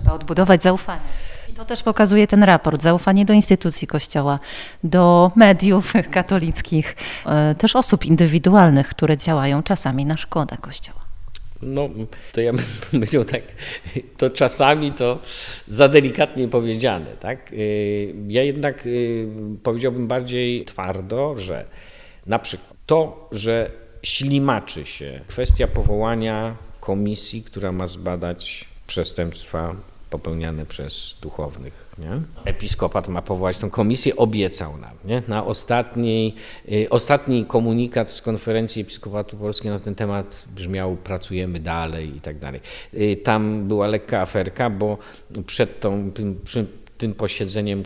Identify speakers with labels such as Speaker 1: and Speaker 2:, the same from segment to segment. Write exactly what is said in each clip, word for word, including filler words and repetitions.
Speaker 1: Trzeba odbudować zaufanie. I to też pokazuje ten raport. Zaufanie do instytucji Kościoła, do mediów katolickich, też osób indywidualnych, które działają czasami na szkodę Kościoła.
Speaker 2: No, to ja bym powiedział tak, to czasami to za delikatnie powiedziane, tak? Ja jednak powiedziałbym bardziej twardo, że na przykład to, że ślimaczy się kwestia powołania komisji, która ma zbadać przestępstwa popełniane przez duchownych. Nie? Episkopat ma powołać tę komisję, obiecał nam. Nie? Na ostatniej, y, ostatni komunikat z konferencji Episkopatu Polskiego na ten temat brzmiał: pracujemy dalej i tak dalej. Y, tam była lekka aferka, bo przed tą, przy, tym posiedzeniem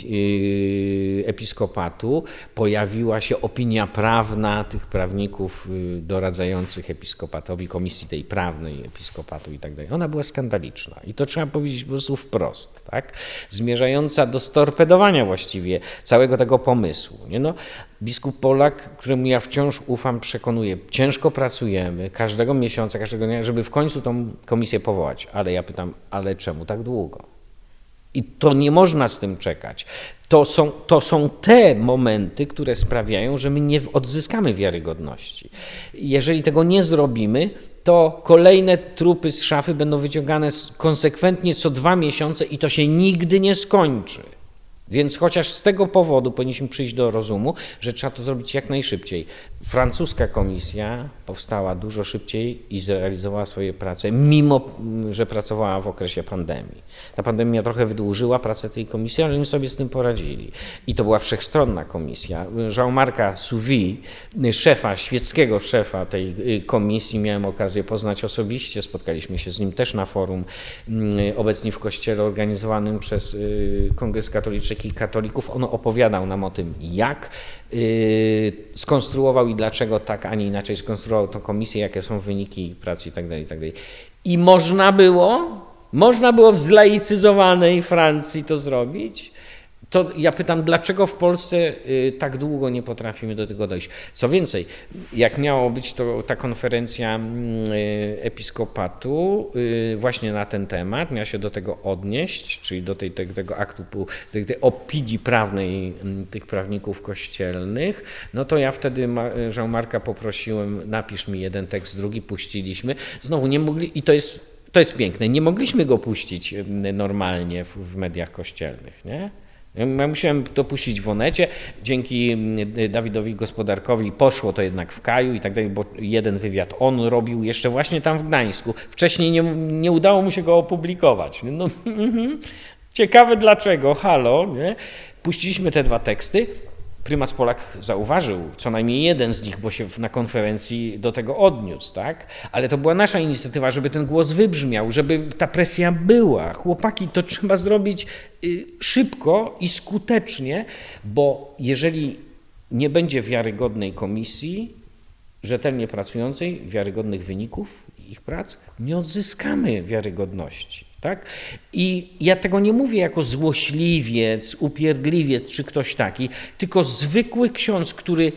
Speaker 2: komisji, episkopatu pojawiła się opinia prawna tych prawników doradzających episkopatowi, komisji tej prawnej episkopatu i tak dalej. Ona była skandaliczna i to trzeba powiedzieć po prostu wprost, tak? Zmierzająca do storpedowania właściwie całego tego pomysłu. Nie? No, biskup Polak, któremu ja wciąż ufam, przekonuje, ciężko pracujemy każdego miesiąca, każdego dnia, żeby w końcu tą komisję powołać. Ale ja pytam, ale czemu tak długo? I to nie można z tym czekać. To są, to są te momenty, które sprawiają, że my nie odzyskamy wiarygodności. Jeżeli tego nie zrobimy, to kolejne trupy z szafy będą wyciągane konsekwentnie co dwa miesiące i to się nigdy nie skończy. Więc chociaż z tego powodu powinniśmy przyjść do rozumu, że trzeba to zrobić jak najszybciej. Francuska komisja powstała dużo szybciej i zrealizowała swoje prace, mimo że pracowała w okresie pandemii. Ta pandemia trochę wydłużyła pracę tej komisji, ale oni sobie z tym poradzili. I to była wszechstronna komisja. Jean-Marca Souvi, szefa, świeckiego szefa tej komisji, miałem okazję poznać osobiście, spotkaliśmy się z nim też na forum obecnie w kościele organizowanym przez Kongres Katolicznych i Katolików. On opowiadał nam o tym, jak skonstruował i dlaczego tak, a nie inaczej skonstruował tę komisję, jakie są wyniki ich pracy i tak dalej, i tak dalej. I można było, można było w zlaicyzowanej Francji to zrobić. To ja pytam, dlaczego w Polsce tak długo nie potrafimy do tego dojść? Co więcej, jak miało być to ta konferencja episkopatu właśnie na ten temat, miała się do tego odnieść, czyli do tej, tego aktu, tej, tej opinii prawnej tych prawników kościelnych, no to ja wtedy Jean-Marca poprosiłem, napisz mi jeden tekst, drugi, puściliśmy. Znowu nie mogli, i to jest, to jest piękne, nie mogliśmy go puścić normalnie w, w mediach kościelnych, nie? Ja musiałem to puścić w Onecie, dzięki Dawidowi Gospodarkowi poszło to jednak w Kaju i tak dalej, bo jeden wywiad on robił jeszcze właśnie tam w Gdańsku. Wcześniej nie, nie udało mu się go opublikować. No, ciekawe dlaczego, halo, nie? Puściliśmy te dwa teksty. Prymas Polak zauważył co najmniej jeden z nich, bo się na konferencji do tego odniósł, tak? Ale to była nasza inicjatywa, żeby ten głos wybrzmiał, żeby ta presja była. Chłopaki, to trzeba zrobić szybko i skutecznie, bo jeżeli nie będzie wiarygodnej komisji, rzetelnie pracującej, wiarygodnych wyników ich prac, nie odzyskamy wiarygodności. Tak? I ja tego nie mówię jako złośliwiec, upierdliwiec czy ktoś taki, tylko zwykły ksiądz, który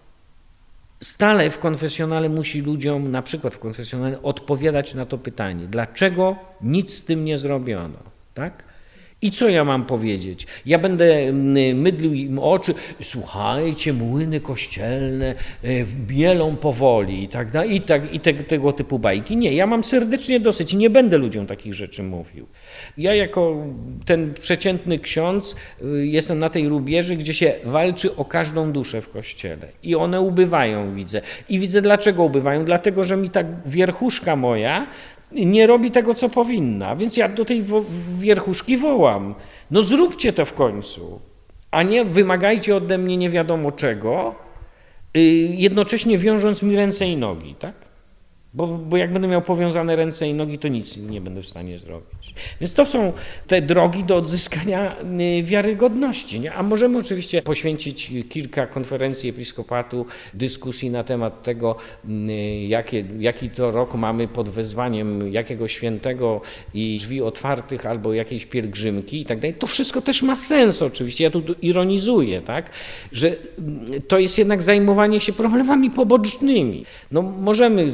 Speaker 2: stale w konfesjonale musi ludziom, na przykład w konfesjonale, odpowiadać na to pytanie, dlaczego nic z tym nie zrobiono. Tak? I co ja mam powiedzieć? Ja będę mydlił im oczy, słuchajcie, młyny kościelne bielą powoli i tak dalej, i, tak, i te, tego typu bajki. Nie, ja mam serdecznie dosyć i nie będę ludziom takich rzeczy mówił. Ja jako ten przeciętny ksiądz jestem na tej rubieży, gdzie się walczy o każdą duszę w kościele. I one ubywają, widzę. I widzę, dlaczego ubywają. Dlatego, że mi ta wierchuszka moja nie robi tego, co powinna. Więc ja do tej wierchuszki wołam. No zróbcie to w końcu. A nie wymagajcie ode mnie nie wiadomo czego, jednocześnie wiążąc mi ręce i nogi, tak? Bo, bo jak będę miał powiązane ręce i nogi, to nic nie będę w stanie zrobić. Więc to są te drogi do odzyskania wiarygodności. Nie? A możemy oczywiście poświęcić kilka konferencji episkopatu, dyskusji na temat tego, jakie, jaki to rok mamy pod wezwaniem jakiego świętego i drzwi otwartych albo jakiejś pielgrzymki i tak dalej. To wszystko też ma sens oczywiście. Ja tu ironizuję, tak? Że to jest jednak zajmowanie się problemami pobocznymi. No, możemy zachęcać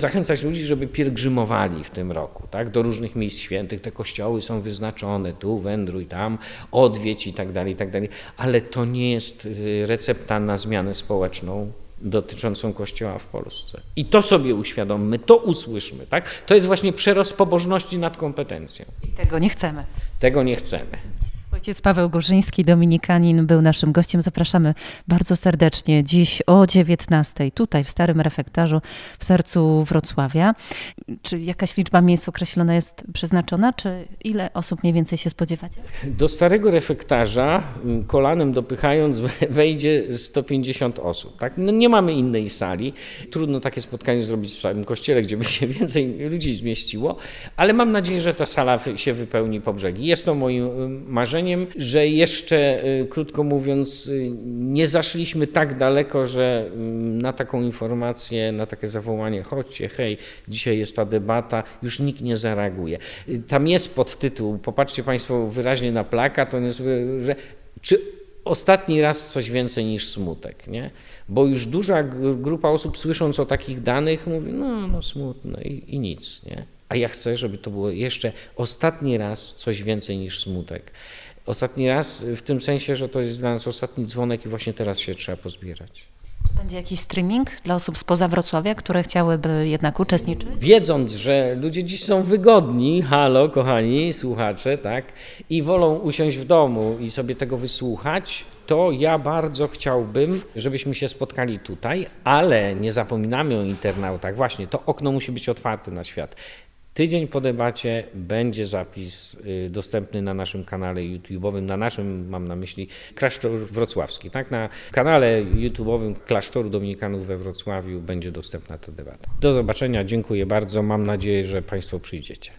Speaker 2: ludzi, żeby pielgrzymowali w tym roku, tak, do różnych miejsc świętych. Te kościoły są wyznaczone, tu wędruj, tam, odwiedź i tak dalej, i tak dalej. Ale to nie jest recepta na zmianę społeczną dotyczącą Kościoła w Polsce. I to sobie uświadommy, to usłyszmy, tak? To jest właśnie przerost pobożności nad kompetencją.
Speaker 1: I tego nie chcemy.
Speaker 2: Tego nie chcemy.
Speaker 1: Ojciec Paweł Górzyński, dominikanin, był naszym gościem. Zapraszamy bardzo serdecznie dziś o dziewiętnastej tutaj w Starym Refektarzu w sercu Wrocławia. Czy jakaś liczba miejsc określona jest przeznaczona, czy ile osób mniej więcej się spodziewacie?
Speaker 2: Do Starego Refektarza kolanem dopychając wejdzie sto pięćdziesiąt osób. Tak? No nie mamy innej sali. Trudno takie spotkanie zrobić w samym kościele, gdzie by się więcej ludzi zmieściło, ale mam nadzieję, że ta sala się wypełni po brzegi. Jest to moim marzeniem, że jeszcze, krótko mówiąc, nie zaszliśmy tak daleko, że na taką informację, na takie zawołanie, chodźcie, hej, dzisiaj jest ta debata, już nikt nie zareaguje. Tam jest podtytuł, popatrzcie Państwo wyraźnie na plakat, on jest, że czy ostatni raz coś więcej niż smutek, nie? Bo już duża grupa osób, słysząc o takich danych, mówi, no, no smutno i, i nic, nie? A ja chcę, żeby to było jeszcze ostatni raz coś więcej niż smutek. Ostatni raz w tym sensie, że to jest dla nas ostatni dzwonek i właśnie teraz się trzeba pozbierać.
Speaker 1: Będzie jakiś streaming dla osób spoza Wrocławia, które chciałyby jednak uczestniczyć?
Speaker 2: Wiedząc, że ludzie dziś są wygodni, halo, kochani słuchacze, tak, i wolą usiąść w domu i sobie tego wysłuchać, to ja bardzo chciałbym, żebyśmy się spotkali tutaj, ale nie zapominamy o internautach. Właśnie, to okno musi być otwarte na świat. Tydzień po debacie będzie zapis dostępny na naszym kanale YouTube'owym, na naszym, mam na myśli, Klasztor Wrocławski. Tak? Na kanale YouTube'owym Klasztoru Dominikanów we Wrocławiu będzie dostępna ta debata. Do zobaczenia, dziękuję bardzo, mam nadzieję, że Państwo przyjdziecie.